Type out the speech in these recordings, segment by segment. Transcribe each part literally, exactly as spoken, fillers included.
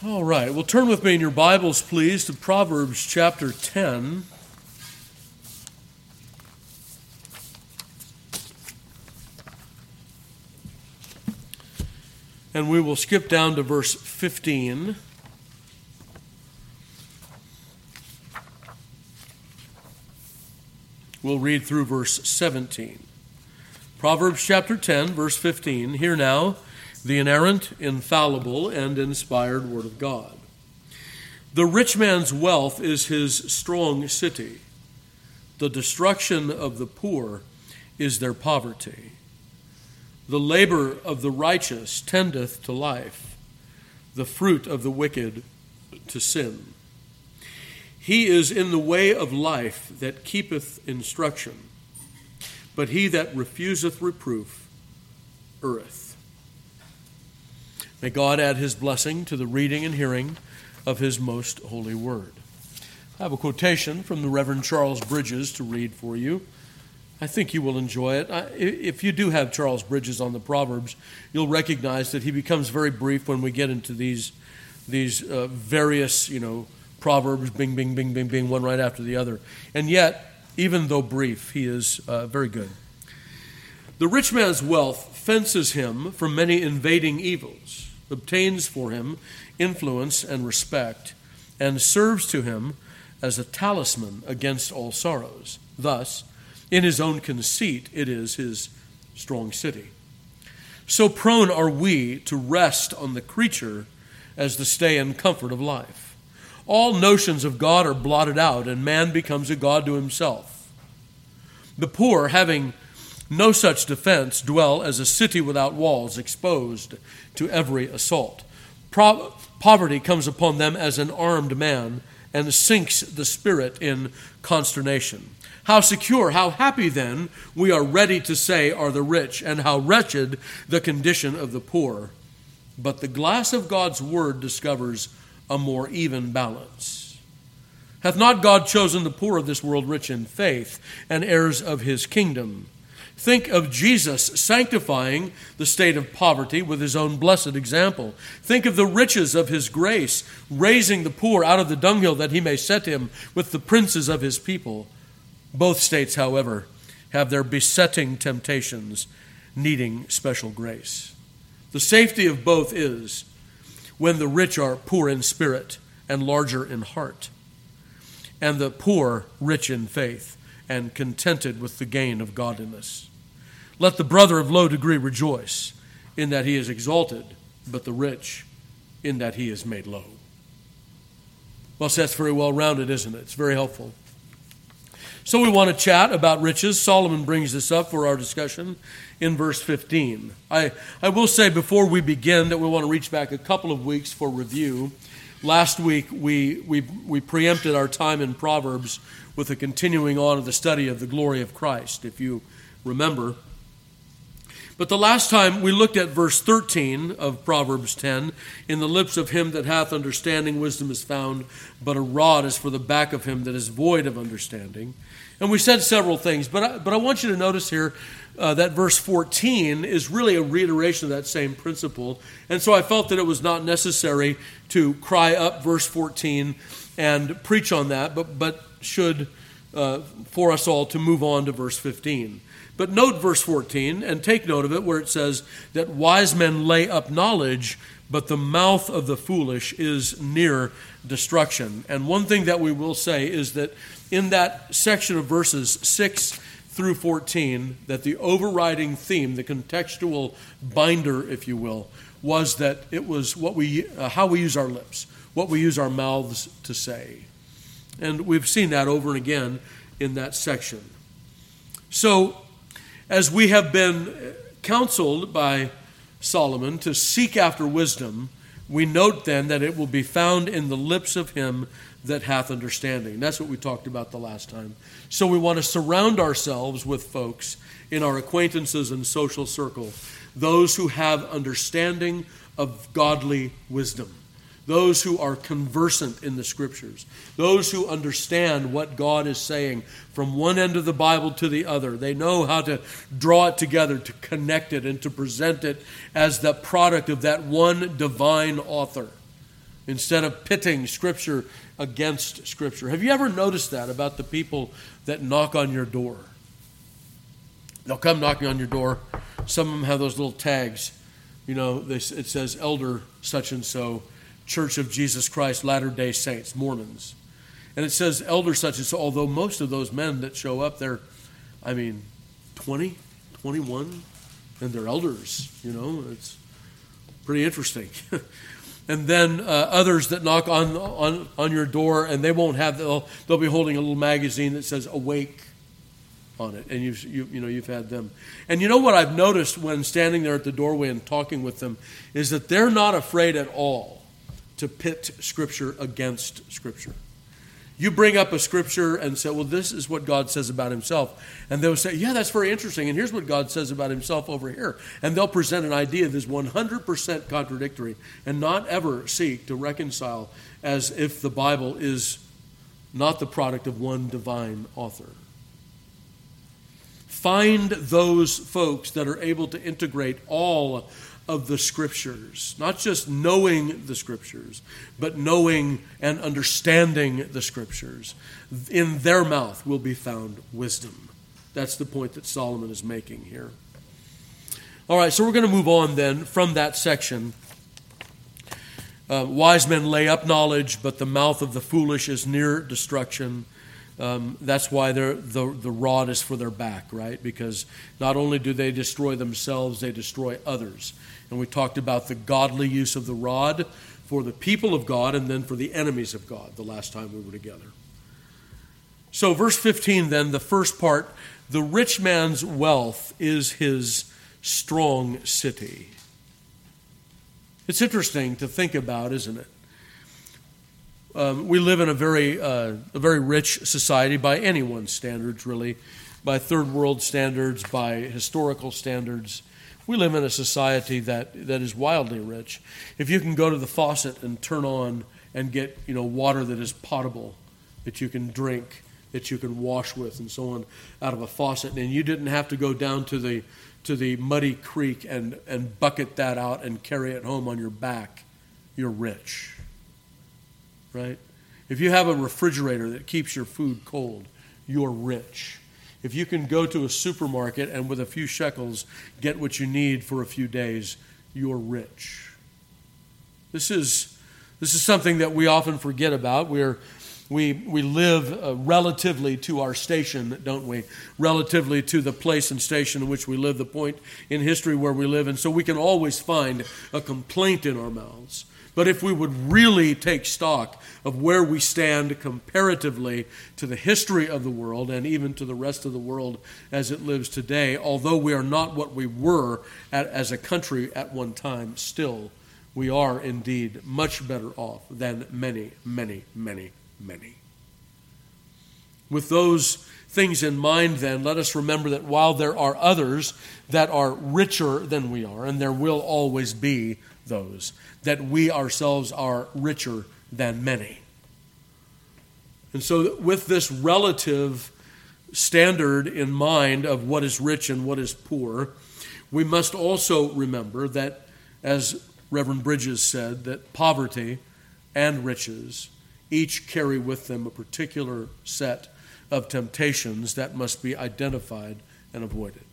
All right, well, turn with me in your Bibles, please, to Proverbs chapter ten. And we will skip down to verse fifteen. We'll read through verse seventeen. Proverbs chapter ten, verse fifteen. Hear now the inerrant, infallible, and inspired word of God. The rich man's wealth is his strong city. The destruction of the poor is their poverty. The labor of the righteous tendeth to life, the fruit of the wicked to sin. He is in the way of life that keepeth instruction, but he that refuseth reproof erreth. May God add his blessing to the reading and hearing of his most holy word. I have a quotation from the Reverend Charles Bridges to read for you. I think you will enjoy it. If you do have Charles Bridges on the Proverbs, you'll recognize that he becomes very brief when we get into these, these uh, various, you know, Proverbs, bing, bing, bing, bing, bing, one right after the other. And yet, even though brief, he is uh, very good. The rich man's wealth fences him from many invading evils, obtains for him influence and respect, and serves to him as a talisman against all sorrows. Thus, in his own conceit, it is his strong city. So prone are we to rest on the creature as the stay and comfort of life. All notions of God are blotted out, and man becomes a god to himself. The poor, having no such defense, dwell as a city without walls, exposed to every assault. Pro- poverty comes upon them as an armed man and sinks the spirit in consternation. How secure, how happy then, we are ready to say, are the rich, and how wretched the condition of the poor. But the glass of God's word discovers a more even balance. Hath not God chosen the poor of this world rich in faith and heirs of his kingdom? Think of Jesus sanctifying the state of poverty with his own blessed example. Think of the riches of his grace, raising the poor out of the dunghill that he may set him with the princes of his people. Both states, however, have their besetting temptations, needing special grace. The safety of both is when the rich are poor in spirit and larger in heart, and the poor rich in faith and contented with the gain of godliness. Let the brother of low degree rejoice in that he is exalted, but the rich in that he is made low. Well, so that's very well rounded, isn't it? It's very helpful. So we want to chat about riches. Solomon brings this up for our discussion in verse fifteen. I, I will say before we begin that we want to reach back a couple of weeks for review. Last week we, we, we preempted our time in Proverbs with a continuing on of the study of the glory of Christ, if you remember. But the last time we looked at verse thirteen of Proverbs ten, in the lips of him that hath understanding wisdom is found, but a rod is for the back of him that is void of understanding. And we said several things, but I, but I want you to notice here uh, that verse fourteen is really a reiteration of that same principle. And so I felt that it was not necessary to cry up verse fourteen and preach on that, but, but should, uh, for us all, to move on to verse fifteen. But note verse fourteen, and take note of it, where it says that wise men lay up knowledge, but the mouth of the foolish is near destruction. And one thing that we will say is that in that section of verses six through fourteen, that the overriding theme, the contextual binder, if you will, was that it was what we, uh, how we use our lips, what we use our mouths to say. And we've seen that over and again in that section. So, as we have been counseled by Solomon to seek after wisdom, we note then that it will be found in the lips of him that hath understanding. That's what we talked about the last time. So we want to surround ourselves with folks in our acquaintances and social circle, those who have understanding of godly wisdom, those who are conversant in the Scriptures, those who understand what God is saying from one end of the Bible to the other. They know how to draw it together, to connect it, and to present it as the product of that one divine author. instead of pitting Scripture against Scripture. Have you ever noticed that about the people that knock on your door? They'll come knocking on your door. Some of them have those little tags. You know, they, it says Elder such and so, Church of Jesus Christ, Latter-day Saints, Mormons. And it says Elder such and so, although most of those men that show up, they're, I mean, twenty, twenty-one, and they're elders. You know, it's pretty interesting. And then uh, others that knock on, on on your door, and they won't have, they'll, they'll be holding a little magazine that says Awake on it, and you've, you, you know, you've had them. And you know what I've noticed when standing there at the doorway and talking with them is that they're not afraid at all to pit Scripture against Scripture. You bring up a Scripture and say, well, this is what God says about himself. And they'll say, yeah, that's very interesting, and here's what God says about himself over here. And they'll present an idea that's one hundred percent contradictory and not ever seek to reconcile as if the Bible is not the product of one divine author. Find those folks that are able to integrate all of the Scriptures, not just knowing the Scriptures, but knowing and understanding the Scriptures. In their mouth will be found wisdom. That's the point that Solomon is making here. All right, so we're going to move on then from that section. Uh, wise men lay up knowledge, but the mouth of the foolish is near destruction. Um, that's why the, the rod is for their back, right? Because not only do they destroy themselves, they destroy others. And we talked about the godly use of the rod for the people of God and then for the enemies of God the last time we were together. So verse fifteen then, the first part, the rich man's wealth is his strong city. It's interesting to think about, isn't it? Um, we live in a very uh, a very rich society by anyone's standards, really, by third world standards, by historical standards. We live in a society that, that is wildly rich. If you can go to the faucet and turn on and get, you know, water that is potable, that you can drink, that you can wash with, and so on, out of a faucet, and you didn't have to go down to the to the muddy creek and, and bucket that out and carry it home on your back, you're rich. Right? If you have a refrigerator that keeps your food cold, you're rich. If you can go to a supermarket and with a few shekels get what you need for a few days, you're rich. This is this is something that we often forget about. We're we we live uh, relatively to our station, don't we? Relatively to the place and station in which we live, the point in history where we live, and so we can always find a complaint in our mouths. But if we would really take stock of where we stand comparatively to the history of the world and even to the rest of the world as it lives today, although we are not what we were at, as a country at one time, still we are indeed much better off than many, many, many, many. With those things in mind, then, let us remember that while there are others that are richer than we are, and there will always be those, that we ourselves are richer than many. And so with this relative standard in mind of what is rich and what is poor, we must also remember that, as Reverend Bridges said, that poverty and riches each carry with them a particular set of temptations that must be identified and avoided.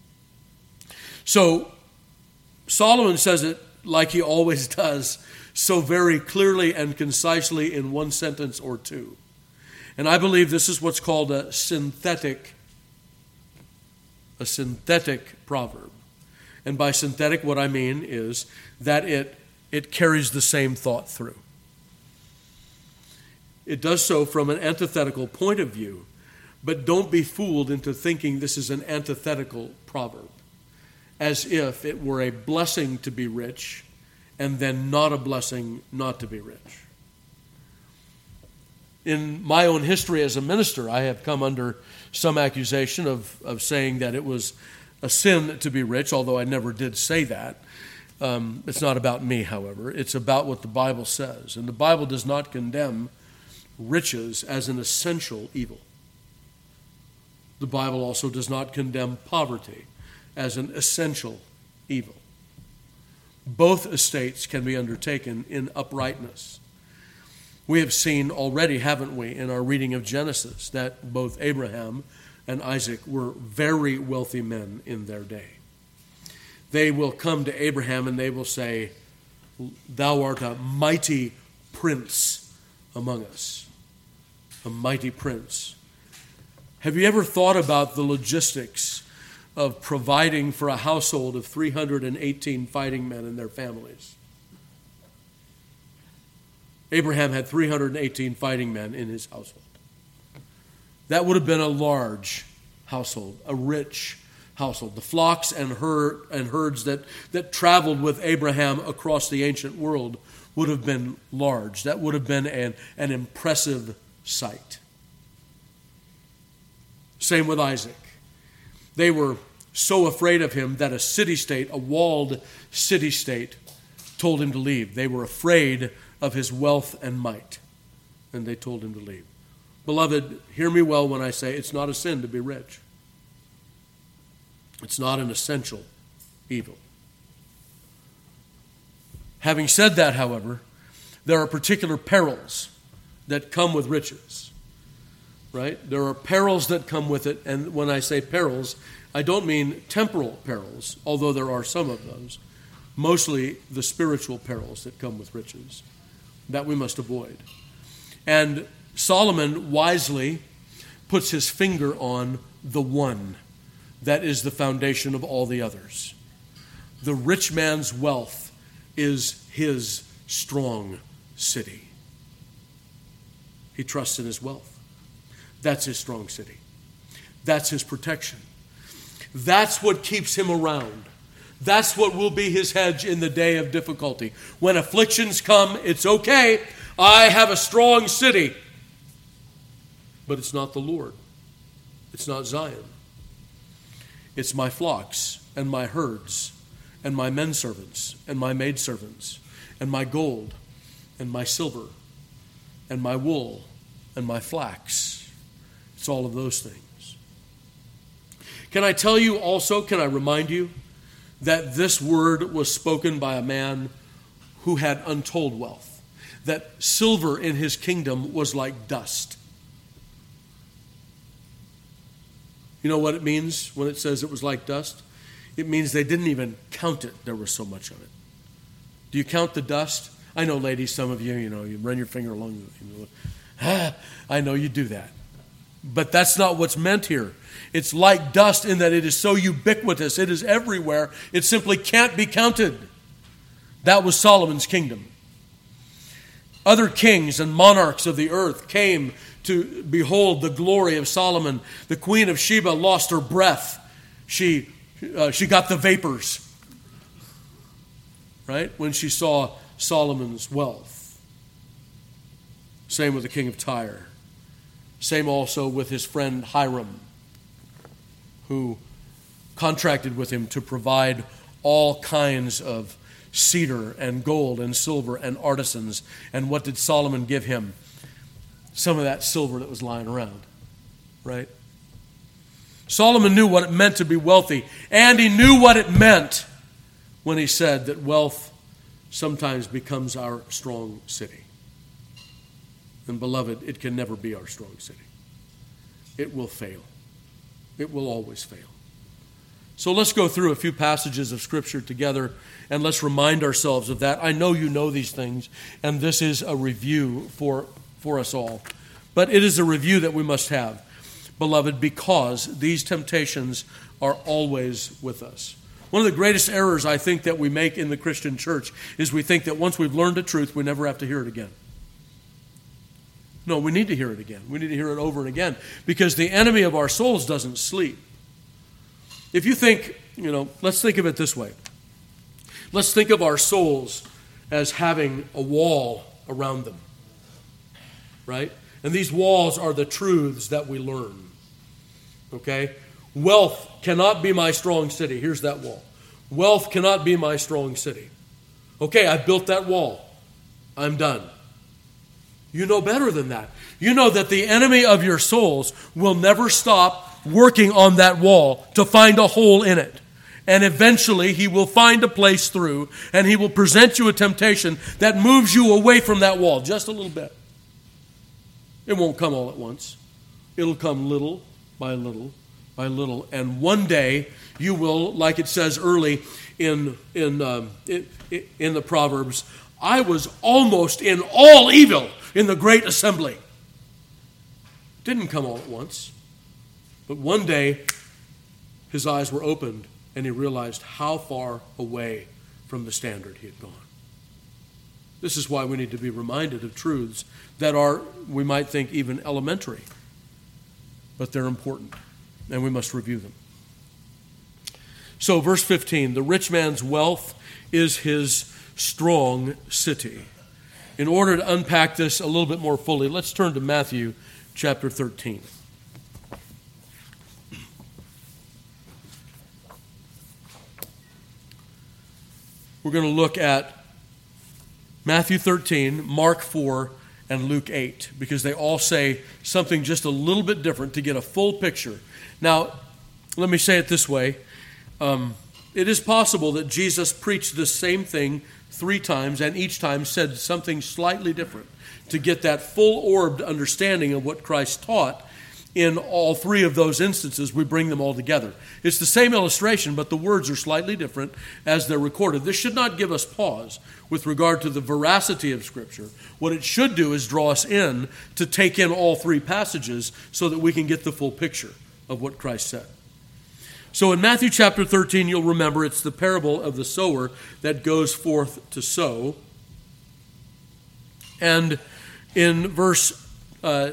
So Solomon says it like he always does, so very clearly and concisely in one sentence or two. And I believe this is what's called a synthetic, a synthetic proverb. And by synthetic, what I mean is that it, it carries the same thought through. It does so from an antithetical point of view, but don't be fooled into thinking this is an antithetical proverb, as if it were a blessing to be rich and then not a blessing not to be rich. In my own history as a minister, I have come under some accusation of, of saying that it was a sin to be rich, although I never did say that. Um, it's not about me, however. It's about what the Bible says. And the Bible does not condemn riches as an essential evil. The Bible also does not condemn poverty as an essential evil. both estates can be undertaken in uprightness. We have seen already, haven't we, in our reading of Genesis, that both Abraham and Isaac were very wealthy men in their day. They will come to Abraham and they will say, "Thou art a mighty prince among us." A mighty prince. Have you ever thought about the logistics of providing for a household of three hundred eighteen fighting men and their families? Abraham had three hundred eighteen fighting men in his household. That would have been a large household, a rich household. The flocks and herd and herds that, that traveled with Abraham across the ancient world would have been large. That would have been an, an impressive sight. Same with Isaac. They were so afraid of him that a city-state, a walled city-state, told him to leave. They were afraid of his wealth and might, and they told him to leave. Beloved, hear me well when I say it's not a sin to be rich. It's not an essential evil. Having said that, however, there are particular perils that come with riches, right? There are perils that come with it, and when I say perils, I don't mean temporal perils, although there are some of those. Mostly the spiritual perils that come with riches that we must avoid. And Solomon wisely puts his finger on the one that is the foundation of all the others. The rich man's wealth is his strong city. He trusts in his wealth. That's his strong city. That's his protection. That's what keeps him around. That's what will be his hedge in the day of difficulty. When afflictions come, it's okay. I have a strong city. But it's not the Lord. It's not Zion. It's my flocks and my herds and my men servants and my maidservants and my gold and my silver and my wool and my flax. It's all of those things. Can I tell you also, can I remind you, that this word was spoken by a man who had untold wealth, that silver in his kingdom was like dust. You know what it means when it says it was like dust? It means they didn't even count it. There was so much of it. Do you count the dust? I know, ladies, some of you, you know, you run your finger along the, you know, ah, I know you do that. But that's not what's meant here. It's like dust in that it is so ubiquitous. It is everywhere. It simply can't be counted. That was Solomon's kingdom. Other kings and monarchs of the earth came to behold the glory of Solomon. The queen of Sheba lost her breath. She, uh, she got the vapors, right, when she saw Solomon's wealth. Same with the king of Tyre. Same also with his friend Hiram, who contracted with him to provide all kinds of cedar and gold and silver and artisans. And what did Solomon give him? Some of that silver that was lying around, right? Solomon knew what it meant to be wealthy, and he knew what it meant when he said that wealth sometimes becomes our strong city. And beloved, it can never be our strong city. It will fail. It will always fail. So let's go through a few passages of Scripture together, and let's remind ourselves of that. I know you know these things, and this is a review for, for us all. But it is a review that we must have, beloved, because these temptations are always with us. One of the greatest errors I think that we make in the Christian church is we think that once we've learned the truth, we never have to hear it again. No, we need to hear it again. We need to hear it over and again, because the enemy of our souls doesn't sleep. If you think, you know, let's think of it this way. Let's think of our souls as having a wall around them, right? And these walls are the truths that we learn, okay? Wealth cannot be my strong city. Here's that wall. Wealth cannot be my strong city. Okay, I've built that wall. I'm done. You know better than that. You know that the enemy of your souls will never stop working on that wall to find a hole in it. And eventually he will find a place through, and he will present you a temptation that moves you away from that wall just a little bit. It won't come all at once. It'll come little by little by little. And one day you will, like it says early in, in, um, in, in the Proverbs, I was almost in all evil in the great assembly. It didn't come all at once. But one day his eyes were opened, and he realized how far away from the standard he had gone. This is why we need to be reminded of truths that are, we might think, even elementary. But they're important, and we must review them. So, verse fifteen, the rich man's wealth is his strong city. In order to unpack this a little bit more fully, let's turn to Matthew chapter thirteen. We're going to look at Matthew thirteen, Mark four, and Luke eight, because they all say something just a little bit different to get a full picture. Now, let me say it this way. Um, it is possible that Jesus preached the same thing three times, and each time said something slightly different to get that full-orbed understanding of what Christ taught. In all three of those instances, we bring them all together. It's the same illustration, but the words are slightly different as they're recorded. This should not give us pause with regard to the veracity of Scripture. What it should do is draw us in to take in all three passages so that we can get the full picture of what Christ said. So in Matthew chapter thirteen, you'll remember it's the parable of the sower that goes forth to sow. And in verse uh,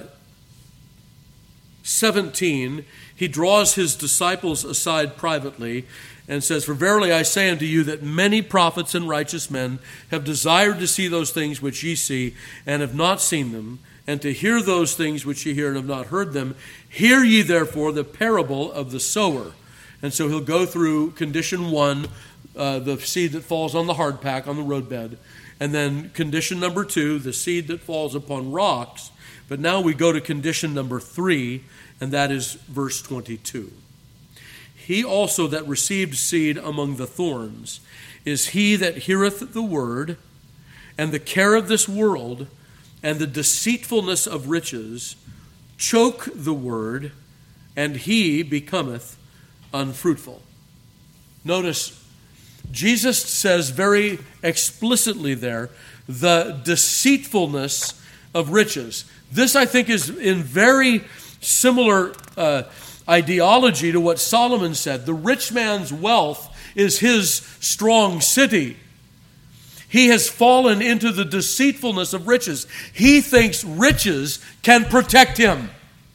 seventeen, he draws his disciples aside privately and says, "For verily I say unto you that many prophets and righteous men have desired to see those things which ye see, and have not seen them, and to hear those things which ye hear, and have not heard them. Hear ye therefore the parable of the sower." And so he'll go through condition one, uh, the seed that falls on the hard pack, on the roadbed. And then condition number two, the seed that falls upon rocks. But now we go to condition number three, and that is verse twenty-two. "He also that received seed among the thorns is he that heareth the word, and the care of this world, and the deceitfulness of riches, choke the word, and he becometh unfruitful." Notice, Jesus says very explicitly there, the deceitfulness of riches. This, I think, is in very similar uh, ideology to what Solomon said. The rich man's wealth is his strong city. He has fallen into the deceitfulness of riches. He thinks riches can protect him.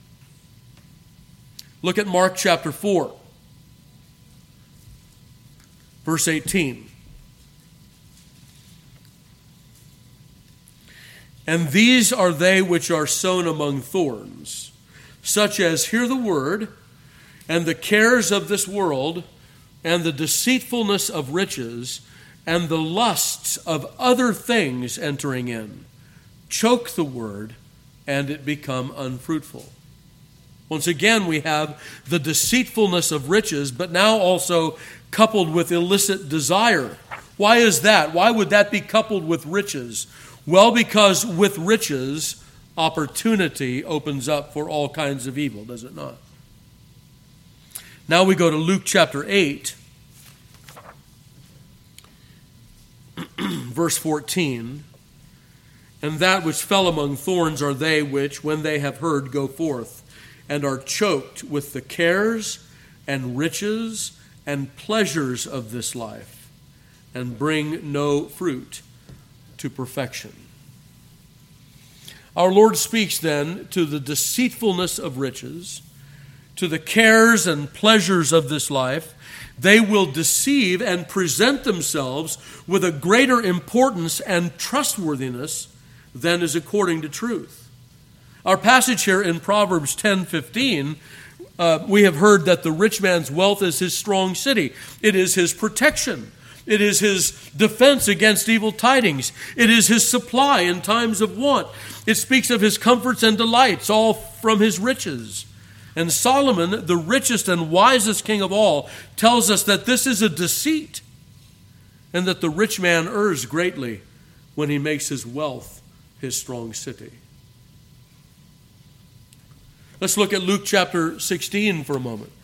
Look at Mark chapter four. Verse eighteen. "And these are they which are sown among thorns, such as hear the word, and the cares of this world, and the deceitfulness of riches, and the lusts of other things entering in, choke the word, and it become unfruitful." Once again, we have the deceitfulness of riches, but now also coupled with illicit desire. Why is that? Why would that be coupled with riches? Well, because with riches, opportunity opens up for all kinds of evil, does it not? Now we go to Luke chapter eight, verse fourteen. "And that which fell among thorns are they which, when they have heard, go forth, and are choked with the cares and riches and pleasures of this life, and bring no fruit to perfection." Our Lord speaks then to the deceitfulness of riches, to the cares and pleasures of this life. They will deceive and present themselves with a greater importance and trustworthiness than is according to truth. Our passage here in Proverbs ten fifteen, uh, we have heard that the rich man's wealth is his strong city. It is his protection. It is his defense against evil tidings. It is his supply in times of want. It speaks of his comforts and delights, all from his riches. And Solomon, the richest and wisest king of all, tells us that this is a deceit, and that the rich man errs greatly when he makes his wealth his strong city. Let's look at Luke chapter sixteen for a moment.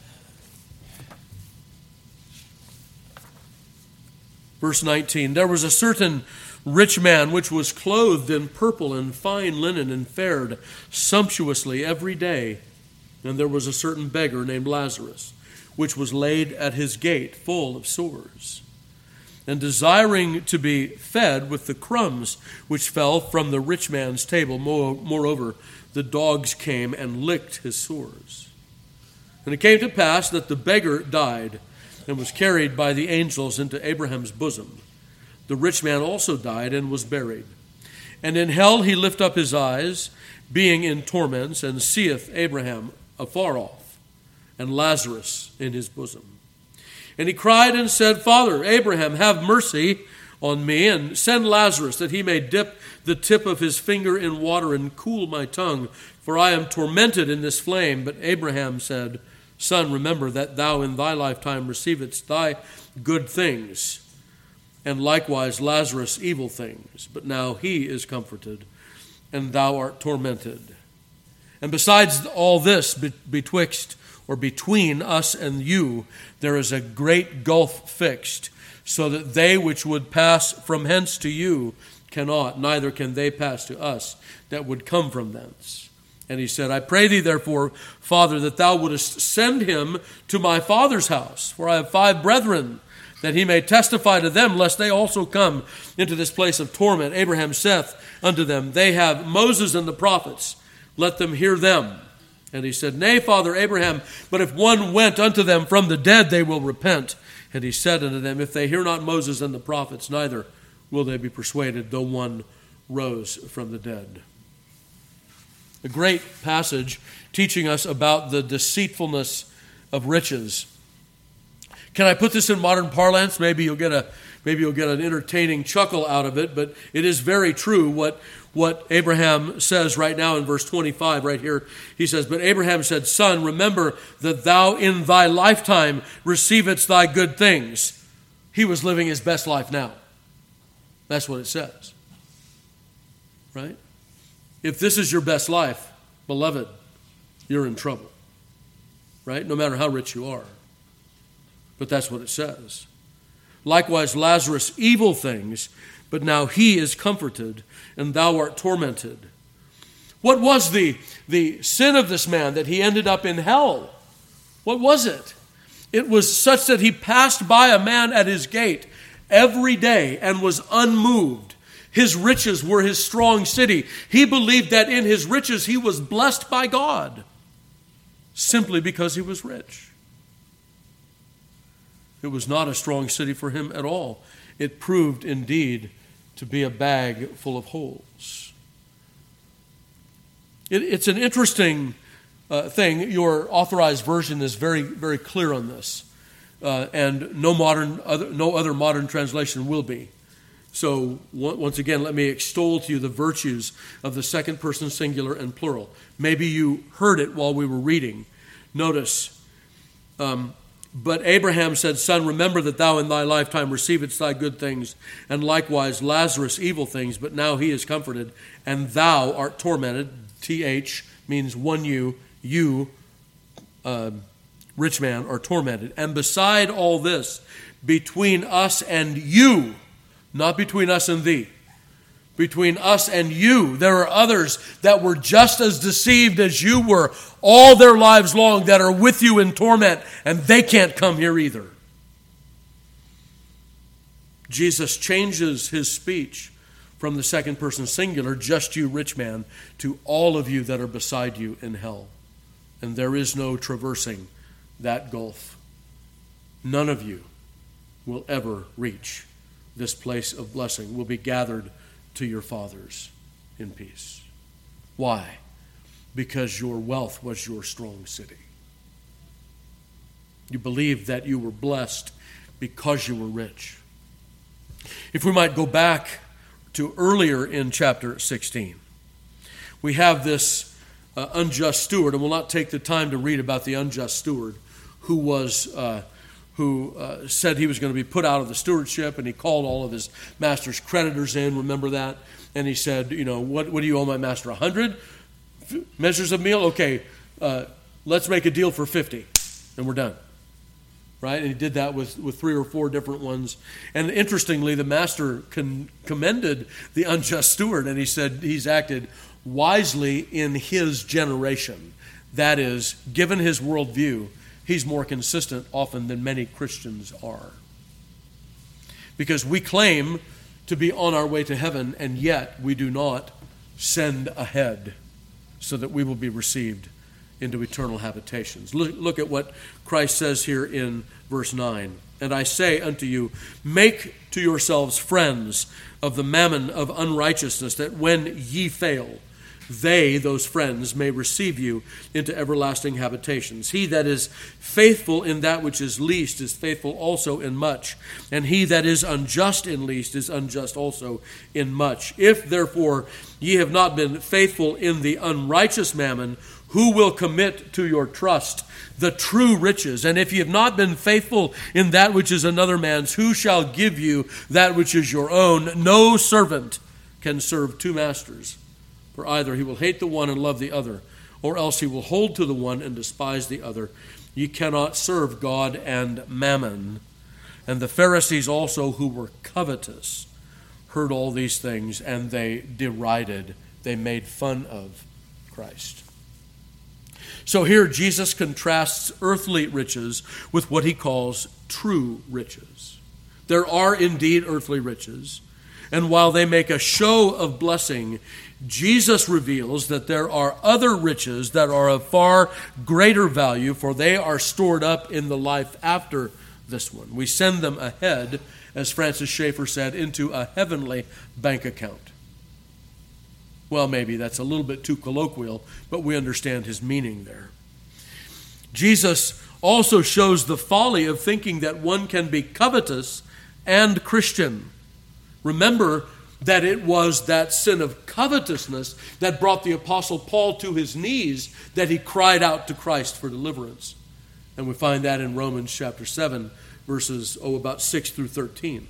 Verse nineteen, there was a certain rich man which was clothed in purple and fine linen and fared sumptuously every day. And there was a certain beggar named Lazarus, which was laid at his gate full of sores, and desiring to be fed with the crumbs which fell from the rich man's table. Moreover, the dogs came and licked his sores. And it came to pass that the beggar died and was carried by the angels into Abraham's bosom. The rich man also died and was buried. And in hell he lift up his eyes, being in torments, and seeth Abraham afar off, and Lazarus in his bosom. And he cried and said, Father Abraham, have mercy on me, and send Lazarus, that he may dip the tip of his finger in water and cool my tongue, for I am tormented in this flame. But Abraham said, Son, remember that thou in thy lifetime receivedst thy good things, and likewise Lazarus evil things. But now he is comforted, and thou art tormented. And besides all this, betwixt or between us and you, there is a great gulf fixed, so that they which would pass from hence to you cannot, neither can they pass to us that would come from thence. And he said, I pray thee therefore, Father, that thou wouldest send him to my father's house, for I have five brethren, that he may testify to them, lest they also come into this place of torment. Abraham saith unto them, They have Moses and the prophets, let them hear them. And he said, Nay, Father Abraham, but if one went unto them from the dead, they will repent. And he said unto them, If they hear not Moses and the prophets, neither will they be persuaded, though one rose from the dead. A great passage teaching us about the deceitfulness of riches. Can I put this in modern parlance? Maybe you'll get a maybe you'll get an entertaining chuckle out of it, but it is very true what what Abraham says right now in verse twenty-five, right here. He says, But Abraham said, Son, remember that thou in thy lifetime receivedst thy good things. He was living his best life now. That's what it says. Right? If this is your best life, beloved, you're in trouble. Right? No matter how rich you are. But that's what it says. Likewise, Lazarus, evil things, but now he is comforted, and thou art tormented. What was the, the sin of this man that he ended up in hell? What was it? It was such that he passed by a man at his gate every day and was unmoved. His riches were his strong city. He believed that in his riches he was blessed by God, simply because he was rich. It was not a strong city for him at all. It proved indeed to be a bag full of holes. It, it's an interesting uh, thing. Your authorized version is very, very clear on this, uh, and no modern, other, no other modern translation will be. So once again, let me extol to you the virtues of the second person singular and plural. Maybe you heard it while we were reading. Notice. Um, But Abraham said, Son, remember that thou in thy lifetime receivedst thy good things, and likewise Lazarus evil things, but now he is comforted, and thou art tormented. T H means one you, you, uh, rich man, are tormented. And beside all this, between us and you, not between us and thee, between us and you, there are others that were just as deceived as you were all their lives long, that are with you in torment, and they can't come here either. Jesus changes his speech from the second person singular, just you rich man, to all of you that are beside you in hell. And there is no traversing that gulf. None of you will ever reach this place of blessing, will be gathered to your fathers in peace. Why? Because your wealth was your strong city. You believed that you were blessed because you were rich. If we might go back to earlier in chapter sixteen, we have this uh, unjust steward, and we'll not take the time to read about the unjust steward who was uh, who uh, said he was going to be put out of the stewardship, and he called all of his master's creditors in. Remember that? And he said, you know, what, what do you owe my master? A hundred measures of meal? Okay, uh, let's make a deal for fifty, and we're done. Right? And he did that with, with three or four different ones. And interestingly, the master con- commended the unjust steward, and he said he's acted wisely in his generation. That is, given his worldview, he's more consistent often than many Christians are. Because we claim to be on our way to heaven, and yet we do not send ahead so that we will be received into eternal habitations. Look, look at what Christ says here in verse nine. And I say unto you, make to yourselves friends of the mammon of unrighteousness, that when ye fail, they, those friends, may receive you into everlasting habitations. He that is faithful in that which is least is faithful also in much, and he that is unjust in least is unjust also in much. If therefore ye have not been faithful in the unrighteous mammon, who will commit to your trust the true riches? And if ye have not been faithful in that which is another man's, who shall give you that which is your own? No servant can serve two masters, for either he will hate the one and love the other, or else he will hold to the one and despise the other. Ye cannot serve God and mammon. And the Pharisees also, who were covetous, heard all these things, and they derided, they made fun of Christ. So here Jesus contrasts earthly riches with what he calls true riches. There are indeed earthly riches, and while they make a show of blessing, Jesus reveals that there are other riches that are of far greater value, for they are stored up in the life after this one. We send them ahead, as Francis Schaeffer said, into a heavenly bank account. Well, maybe that's a little bit too colloquial, but we understand his meaning there. Jesus also shows the folly of thinking that one can be covetous and Christian. Remember that it was that sin of covetousness that brought the Apostle Paul to his knees, that he cried out to Christ for deliverance. And we find that in Romans chapter seven, verses, oh, about six through thirteen.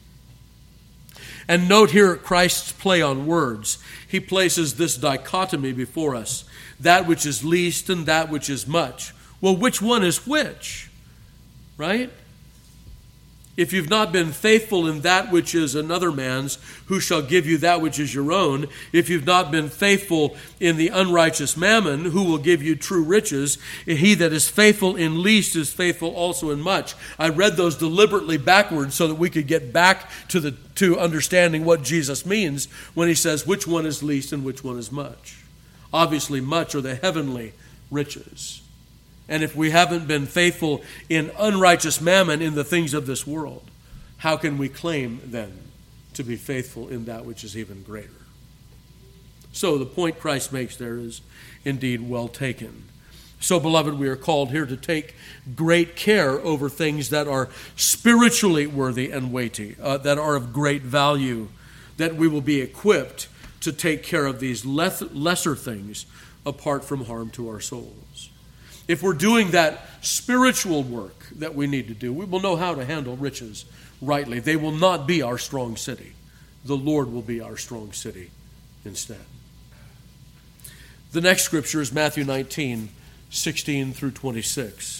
And note here Christ's play on words. He places this dichotomy before us, that which is least and that which is much. Well, which one is which? Right? If you've not been faithful in that which is another man's, who shall give you that which is your own? If you've not been faithful in the unrighteous mammon, who will give you true riches? He that is faithful in least is faithful also in much. I read those deliberately backwards so that we could get back to the to understanding what Jesus means when he says which one is least and which one is much. Obviously, much are the heavenly riches. And if we haven't been faithful in unrighteous mammon, in the things of this world, how can we claim then to be faithful in that which is even greater? So the point Christ makes there is indeed well taken. So, beloved, we are called here to take great care over things that are spiritually worthy and weighty, uh, that are of great value, that we will be equipped to take care of these lesser things apart from harm to our souls. If we're doing that spiritual work that we need to do, we will know how to handle riches rightly. They will not be our strong city. The Lord will be our strong city instead. The next scripture is Matthew nineteen, sixteen through twenty-six.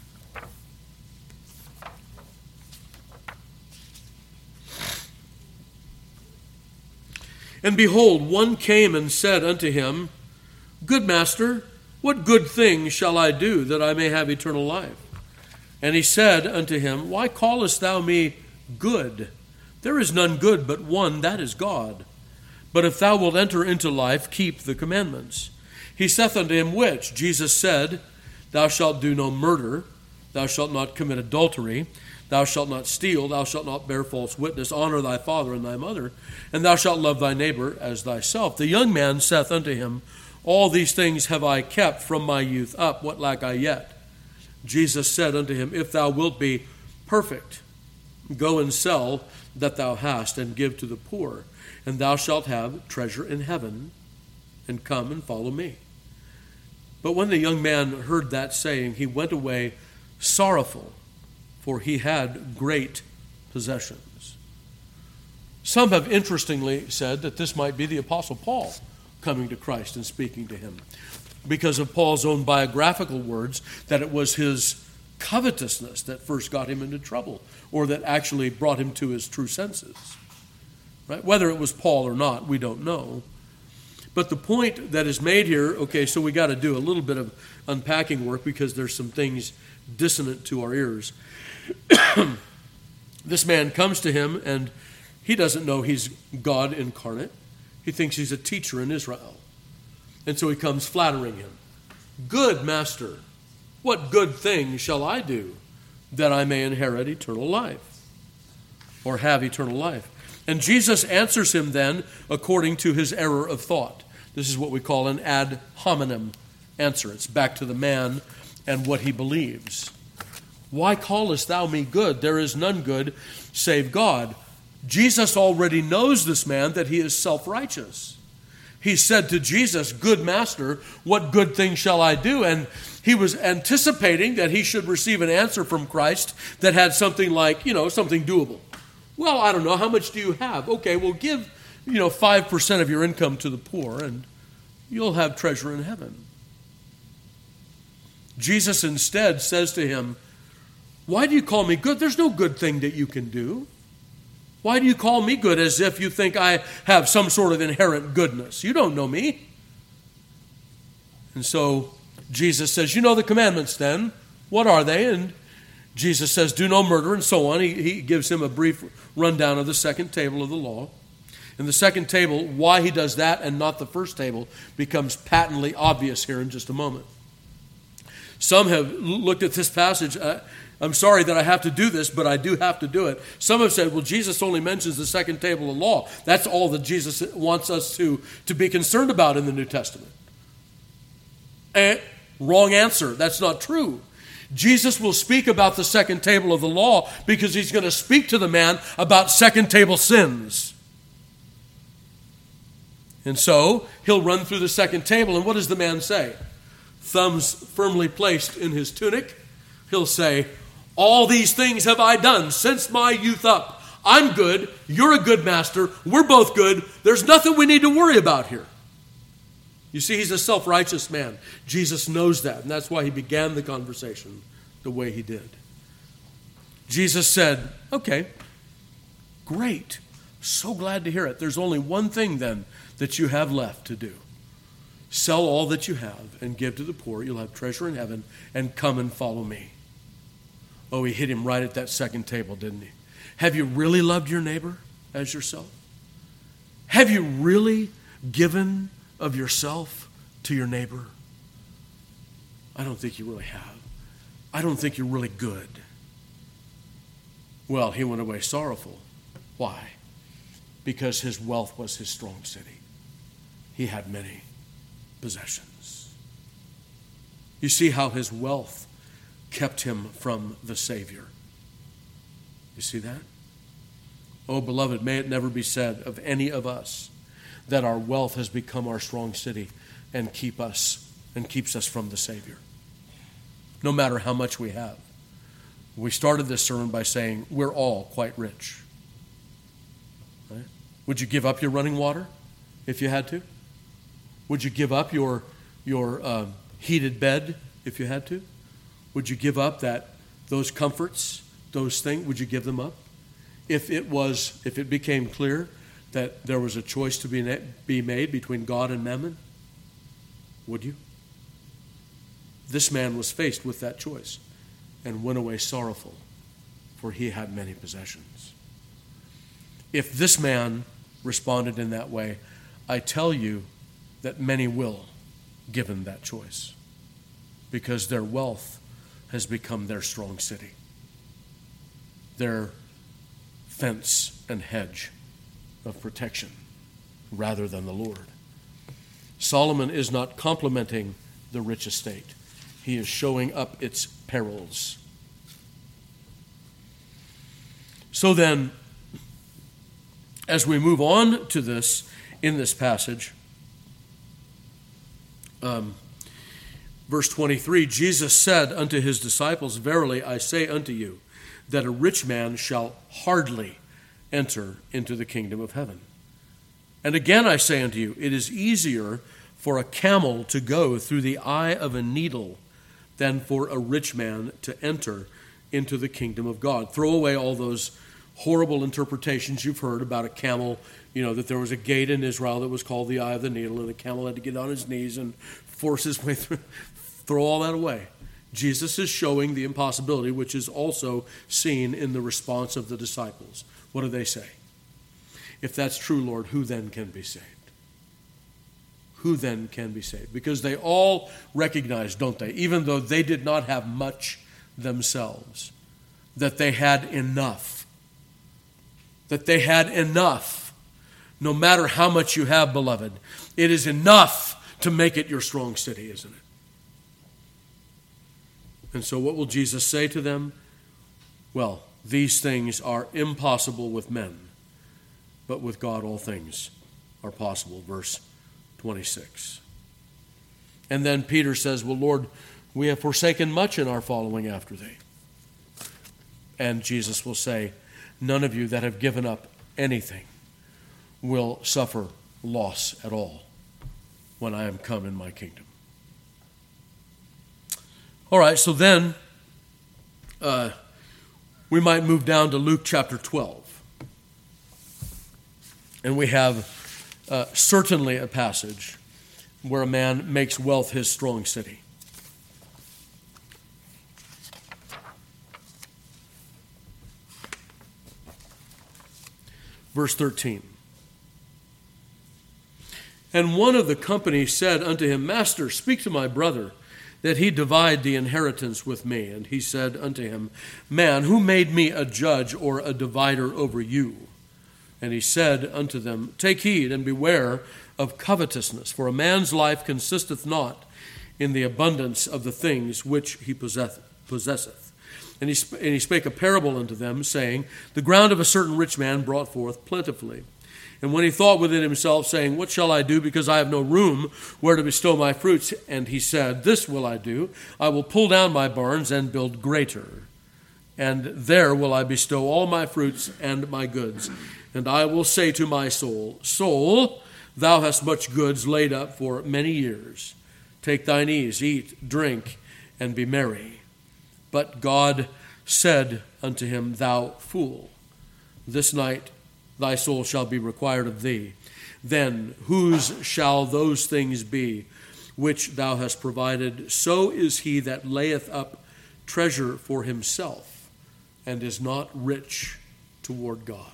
And behold, one came and said unto him, Good master, what good thing shall I do that I may have eternal life? And he said unto him, Why callest thou me good? There is none good but one, that is God. But if thou wilt enter into life, keep the commandments. He saith unto him, Which? Jesus said, Thou shalt do no murder, thou shalt not commit adultery, thou shalt not steal, thou shalt not bear false witness, honor thy father and thy mother, and thou shalt love thy neighbor as thyself. The young man saith unto him, All these things have I kept from my youth up. What lack I yet? Jesus said unto him, If thou wilt be perfect, go and sell that thou hast, and give to the poor, and thou shalt have treasure in heaven, and come and follow me. But when the young man heard that saying, he went away sorrowful, for he had great possessions. Some have interestingly said that this might be the Apostle Paul coming to Christ and speaking to him, because of Paul's own biographical words, that it was his covetousness that first got him into trouble, or that actually brought him to his true senses. Right? Whether it was Paul or not, we don't know. But the point that is made here, okay, so we got to do a little bit of unpacking work because there's some things dissonant to our ears. This man comes to him and he doesn't know he's God incarnate. He thinks he's a teacher in Israel. And so he comes flattering him. Good master, what good thing shall I do that I may inherit eternal life or have eternal life? And Jesus answers him then according to his error of thought. This is what we call an ad hominem answer. It's back to the man and what he believes. Why callest thou me good? There is none good save God. Jesus already knows this man that he is self-righteous. He said to Jesus, good master, what good thing shall I do? And he was anticipating that he should receive an answer from Christ that had something like, you know, something doable. Well, I don't know, how much do you have? Okay, well, give, you know, five percent of your income to the poor and you'll have treasure in heaven. Jesus instead says to him, why do you call me good? There's no good thing that you can do. Why do you call me good as if you think I have some sort of inherent goodness? You don't know me. And so Jesus says, you know the commandments then. What are they? And Jesus says, do no murder, and so on. He, he gives him a brief rundown of the second table of the law. In the second table, why he does that and not the first table becomes patently obvious here in just a moment. Some have looked at this passage. Uh, I'm sorry that I have to do this, but I do have to do it. Some have said, well, Jesus only mentions the second table of law. That's all that Jesus wants us to, to be concerned about in the New Testament. Eh, wrong answer. That's not true. Jesus will speak about the second table of the law because he's going to speak to the man about second table sins. And so he'll run through the second table, and what does the man say? Thumbs firmly placed in his tunic, he'll say, all these things have I done since my youth up. I'm good, you're a good master, we're both good, there's nothing we need to worry about here. You see, he's a self-righteous man. Jesus knows that, and that's why he began the conversation the way he did. Jesus said, okay, great, so glad to hear it. There's only one thing then that you have left to do. Sell all that you have and give to the poor. You'll have treasure in heaven, and come and follow me. Oh, he hit him right at that second table, didn't he? Have you really loved your neighbor as yourself? Have you really given of yourself to your neighbor? I don't think you really have. I don't think you're really good. Well, he went away sorrowful. Why? Because his wealth was his strong city. He had many possessions. You see how his wealth kept him from the Savior. You see that? Oh, beloved, may it never be said of any of us that our wealth has become our strong city and keep us and keeps us from the Savior. No matter how much we have. We started this sermon by saying we're all quite rich. Right? Would you give up your running water if you had to? Would you give up your your uh, heated bed if you had to? Would you give up that those comforts, those things? Would you give them up? If it was, if it became clear that there was a choice to be be made between God and mammon, would you? This man was faced with that choice and went away sorrowful, for he had many possessions. If this man responded in that way, I tell you that many will, given that choice, because their wealth has become their strong city, their fence and hedge of protection rather than the Lord. Solomon is not complimenting the rich estate. He is showing up its perils. So then, as we move on to this, in this passage, um, Verse twenty-three, Jesus said unto his disciples, Verily I say unto you, that a rich man shall hardly enter into the kingdom of heaven. And again I say unto you, it is easier for a camel to go through the eye of a needle than for a rich man to enter into the kingdom of God. Throw away all those horrible interpretations you've heard about a camel, you know, that there was a gate in Israel that was called the eye of the needle, and the camel had to get on his knees and force his way through. Throw all that away. Jesus is showing the impossibility, which is also seen in the response of the disciples. What do they say? If that's true, Lord, who then can be saved? Who then can be saved? Because they all recognize, don't they, even though they did not have much themselves, that they had enough. That they had enough. No matter how much you have, beloved, it is enough to make it your strong city, isn't it? And so what will Jesus say to them? Well, these things are impossible with men, but with God all things are possible. Verse twenty-six. And then Peter says, well, Lord, we have forsaken much in our following after thee. And Jesus will say, none of you that have given up anything will suffer loss at all when I am come in my kingdom. All right, so then uh, we might move down to Luke chapter twelve. And we have uh, certainly a passage where a man makes wealth his strong city. Verse thirteen. And one of the company said unto him, Master, speak to my brother, that he divide the inheritance with me. And he said unto him, Man, who made me a judge or a divider over you? And he said unto them, Take heed and beware of covetousness, for a man's life consisteth not in the abundance of the things which he possesseth. And he, sp- and he spake a parable unto them, saying, The ground of a certain rich man brought forth plentifully. And when he thought within himself, saying, What shall I do, because I have no room where to bestow my fruits? And he said, This will I do, I will pull down my barns and build greater. And there will I bestow all my fruits and my goods. And I will say to my soul, Soul, thou hast much goods laid up for many years. Take thine ease, eat, drink, and be merry. But God said unto him, Thou fool, this night thy soul shall be required of thee. Then whose shall those things be which thou hast provided? So is he that layeth up treasure for himself and is not rich toward God.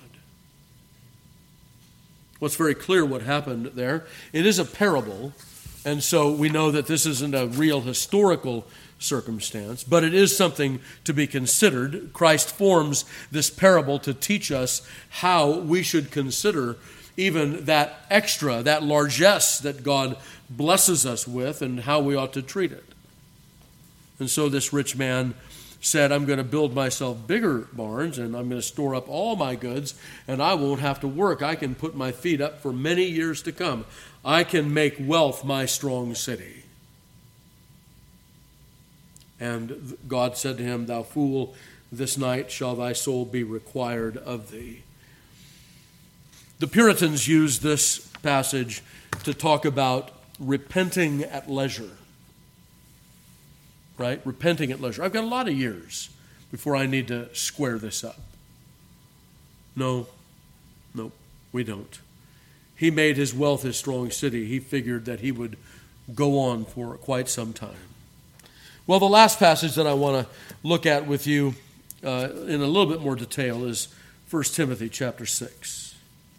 What's very clear what happened there, it is a parable, and so we know that this isn't a real historical circumstance, but it is something to be considered. Christ forms this parable to teach us how we should consider even that extra, that largesse that God blesses us with, and how we ought to treat it. And so this rich man said, I'm going to build myself bigger barns, and I'm going to store up all my goods, and I won't have to work. I can put my feet up for many years to come. I can make wealth my strong city. And God said to him, Thou fool, this night shall thy soul be required of thee. The Puritans used this passage to talk about repenting at leisure. Right? Repenting at leisure. I've got a lot of years before I need to square this up. No, no, we don't. He made his wealth his strong city. He figured that he would go on for quite some time. Well, the last passage that I want to look at with you uh, in a little bit more detail is First Timothy chapter six.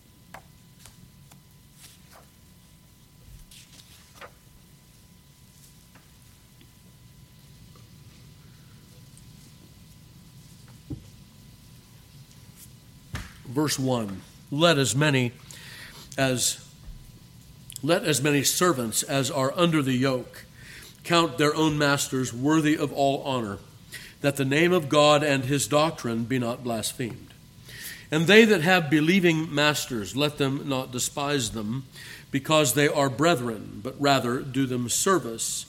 Verse one, let as many as let as many servants as are under the yoke count their own masters worthy of all honor, that the name of God and his doctrine be not blasphemed. And they that have believing masters, let them not despise them, because they are brethren, but rather do them service,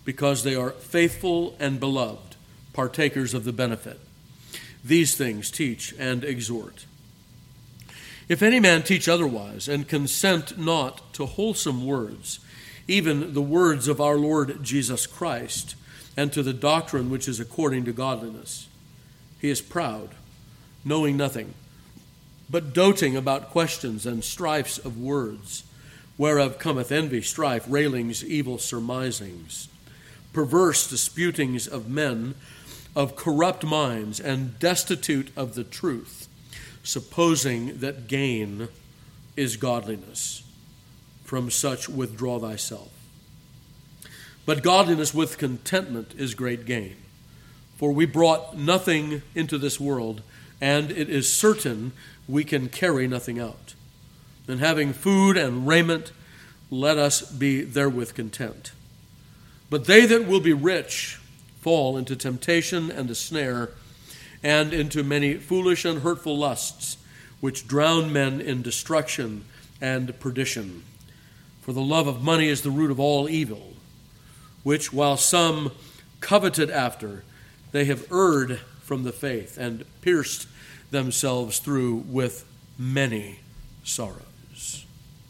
because they are faithful and beloved, partakers of the benefit. These things teach and exhort. If any man teach otherwise, and consent not to wholesome words, even the words of our Lord Jesus Christ, and to the doctrine which is according to godliness, he is proud, knowing nothing, but doting about questions and strifes of words, whereof cometh envy, strife, railings, evil surmisings, perverse disputings of men, of corrupt minds, and destitute of the truth, supposing that gain is godliness. From such withdraw thyself. But godliness with contentment is great gain. For we brought nothing into this world, and it is certain we can carry nothing out. And having food and raiment, let us be therewith content. But they that will be rich fall into temptation and a snare, and into many foolish and hurtful lusts, which drown men in destruction and perdition. For the love of money is the root of all evil, which, while some coveted after, they have erred from the faith and pierced themselves through with many sorrows.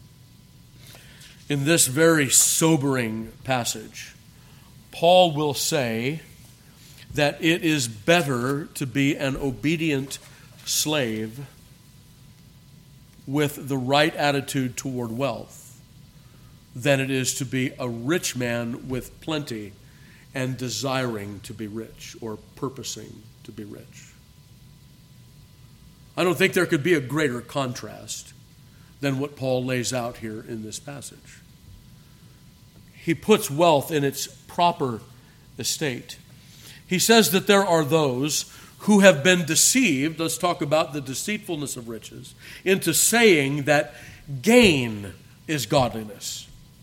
In this very sobering passage, Paul will say that it is better to be an obedient slave with the right attitude toward wealth than it is to be a rich man with plenty and desiring to be rich or purposing to be rich. I don't think there could be a greater contrast than what Paul lays out here in this passage. He puts wealth in its proper estate. He says that there are those who have been deceived, let's talk about the deceitfulness of riches, into saying that gain is godliness.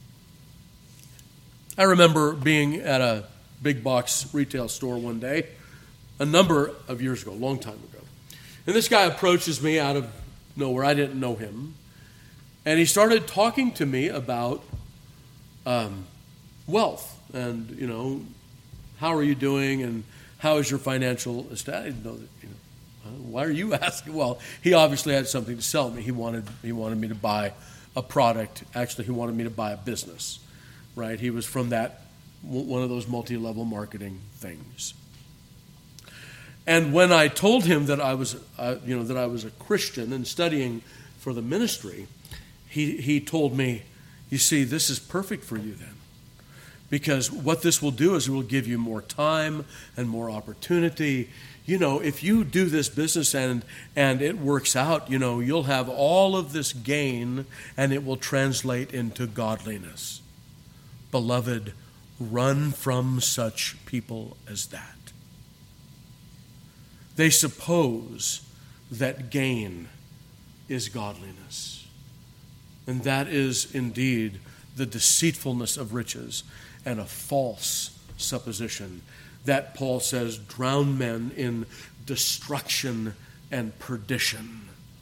I remember being at a big box retail store one day, a number of years ago, a long time ago. And this guy approaches me out of nowhere. I didn't know him. And he started talking to me about um, wealth and, you know, how are you doing and how is your financial estate? I didn't know that, you know, why are you asking? Well, he obviously had something to sell me. He wanted, he wanted me to buy a product. Actually, he wanted me to buy a business. Right, he was from that one of those multi-level marketing things. And when I told him that I was, uh, you know, that I was a Christian and studying for the ministry, he he told me, "You see, this is perfect for you then, because what this will do is it will give you more time and more opportunity. You know, if you do this business and and it works out, you know, you'll have all of this gain, and it will translate into godliness." Beloved, run from such people as that. They suppose that gain is godliness. And that is indeed the deceitfulness of riches and a false supposition that Paul says drown men in destruction and perdition.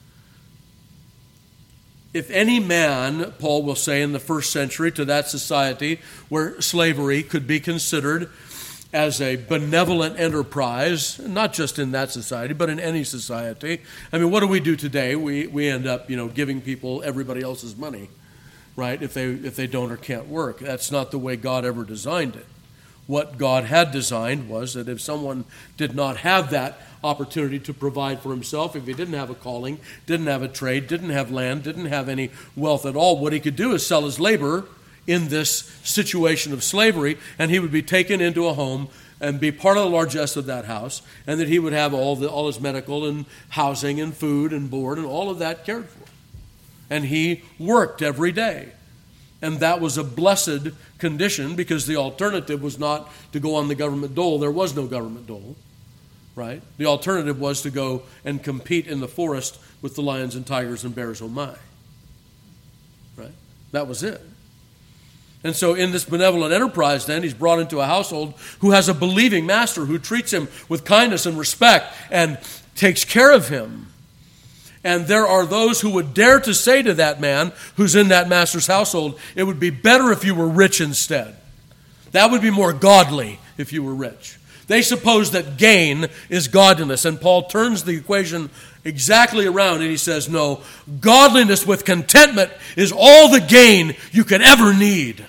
If any man, Paul will say in the first century to that society where slavery could be considered as a benevolent enterprise, not just in that society, but in any society. I mean, what do we do today? We we end up, you know, giving people everybody else's money, right? If they if they don't or can't work. That's not the way God ever designed it. What God had designed was that if someone did not have that opportunity to provide for himself, if he didn't have a calling, didn't have a trade, didn't have land, didn't have any wealth at all, what he could do is sell his labor in this situation of slavery, and he would be taken into a home and be part of the largesse of that house, and that he would have all the all his medical and housing and food and board and all of that cared for. And he worked every day. And that was a blessed condition, because the alternative was not to go on the government dole. There was no government dole, right? The alternative was to go and compete in the forest with the lions and tigers and bears, oh my. Right? That was it. And so in this benevolent enterprise then, he's brought into a household who has a believing master who treats him with kindness and respect and takes care of him. And there are those who would dare to say to that man who's in that master's household, it would be better if you were rich instead. That would be more godly if you were rich. They suppose that gain is godliness, and Paul turns the equation exactly around and he says, no, godliness with contentment is all the gain you could ever need.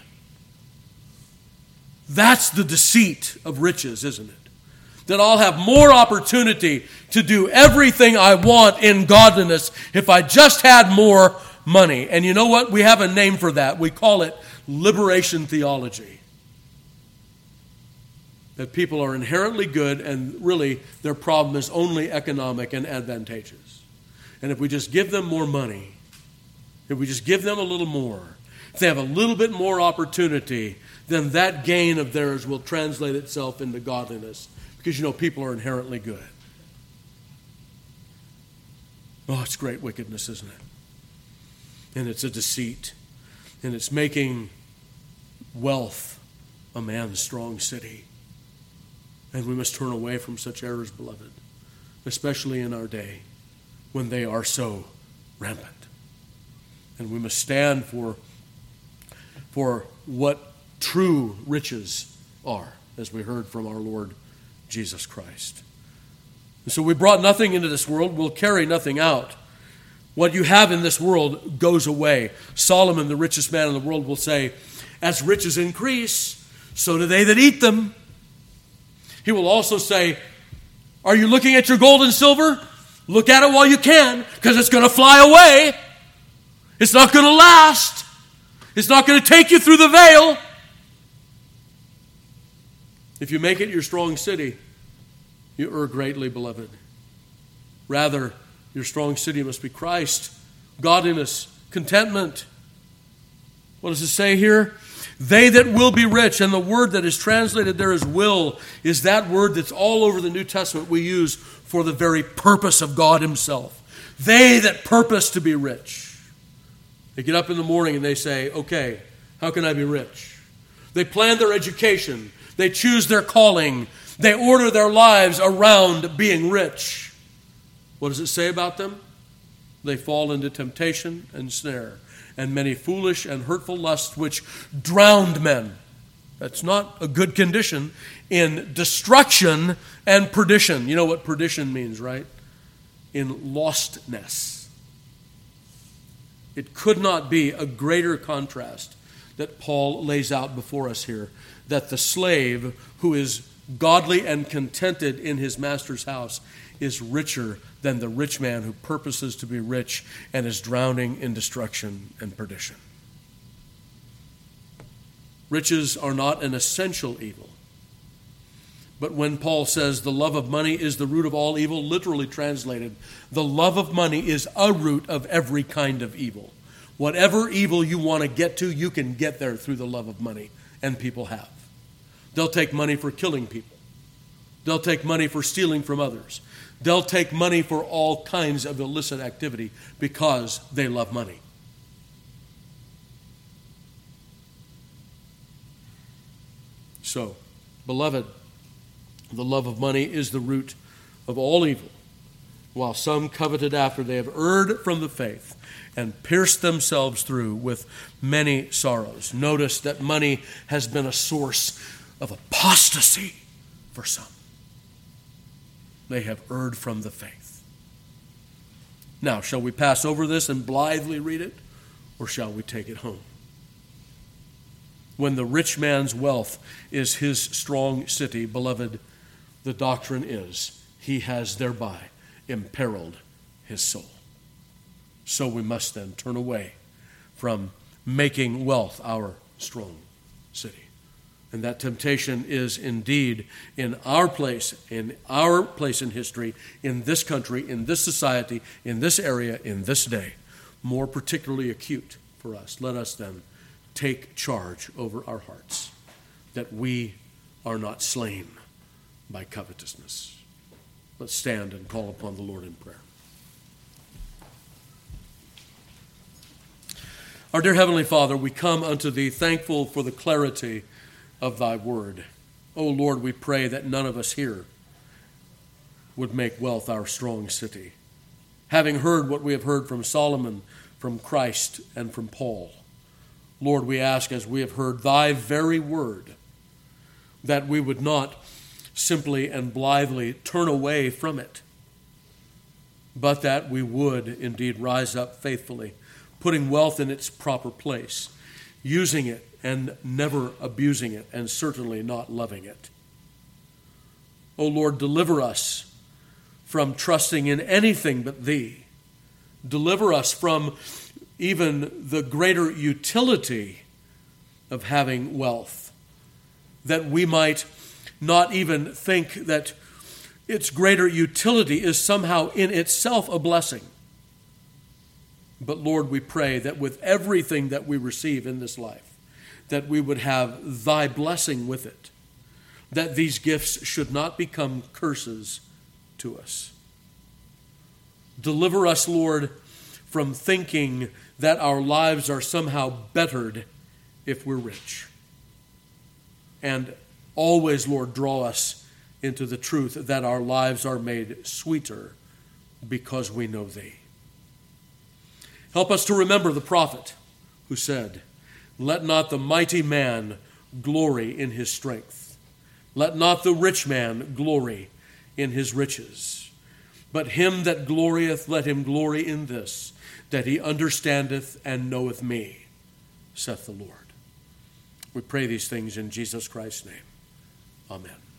That's the deceit of riches, isn't it? That I'll have more opportunity to do everything I want in godliness if I just had more money. And you know what? We have a name for that. We call it liberation theology. That people are inherently good and really their problem is only economic and advantageous. And if we just give them more money, if we just give them a little more, if they have a little bit more opportunity, then that gain of theirs will translate itself into godliness. Because, you know, people are inherently good. Oh, it's great wickedness, isn't it? And it's a deceit. And it's making wealth a man's strong city. And we must turn away from such errors, beloved, especially in our day when they are so rampant. And we must stand for, for what true riches are, as we heard from our Lord Jesus Christ. And so we brought nothing into this world, we'll carry nothing out. What you have in this world goes away. Solomon, the richest man in the world, will say, as riches increase, so do they that eat them. He will also say, are you looking at your gold and silver? Look at it while you can, because it's going to fly away. It's not going to last. It's not going to take you through the veil. If you make it your strong city, you err greatly, beloved. Rather, your strong city must be Christ, godliness, contentment. What does it say here? They that will be rich, and the word that is translated there as will is that word that's all over the New Testament we use for the very purpose of God himself. They that purpose to be rich. They get up in the morning and they say, okay, how can I be rich? They plan their education. They choose their calling. They order their lives around being rich. What does it say about them? They fall into temptation and snare, and many foolish and hurtful lusts which drowned men. That's not a good condition. In destruction and perdition. You know what perdition means, right? In lostness. It could not be a greater contrast that Paul lays out before us here. That the slave who is godly and contented in his master's house is richer than the rich man who purposes to be rich and is drowning in destruction and perdition. Riches are not an essential evil. But when Paul says the love of money is the root of all evil, literally translated, the love of money is a root of every kind of evil. Whatever evil you want to get to, you can get there through the love of money, and people have. They'll take money for killing people. They'll take money for stealing from others. They'll take money for all kinds of illicit activity because they love money. So, beloved, the love of money is the root of all evil, while some coveted after they have erred from the faith and pierced themselves through with many sorrows. Notice that money has been a source of apostasy for some. They have erred from the faith. Now, shall we pass over this and blithely read it, or shall we take it home? When the rich man's wealth is his strong city, beloved, the doctrine is he has thereby imperiled his soul. So we must then turn away from making wealth our strong city. And that temptation is indeed in our place, in our place in history, in this country, in this society, in this area, in this day, more particularly acute for us. Let us then take charge over our hearts, that we are not slain by covetousness. Let's stand and call upon the Lord in prayer. Our dear Heavenly Father, we come unto Thee thankful for the clarity of Thy word. O Lord, we pray that none of us here would make wealth our strong city. Having heard what we have heard from Solomon, from Christ, and from Paul, Lord, we ask, as we have heard Thy very word, that we would not simply and blithely turn away from it, but that we would indeed rise up faithfully, putting wealth in its proper place, using it and never abusing it, and certainly not loving it. O Lord, deliver us from trusting in anything but Thee. Deliver us from even the greater utility of having wealth, that we might not even think that its greater utility is somehow in itself a blessing. But Lord, we pray that with everything that we receive in this life, that we would have Thy blessing with it, that these gifts should not become curses to us. Deliver us, Lord, from thinking that our lives are somehow bettered if we're rich. And always, Lord, draw us into the truth that our lives are made sweeter because we know Thee. Help us to remember the prophet who said, "Let not the mighty man glory in his strength. Let not the rich man glory in his riches. But him that glorieth, let him glory in this, that he understandeth and knoweth me, saith the Lord." We pray these things in Jesus Christ's name. Amen.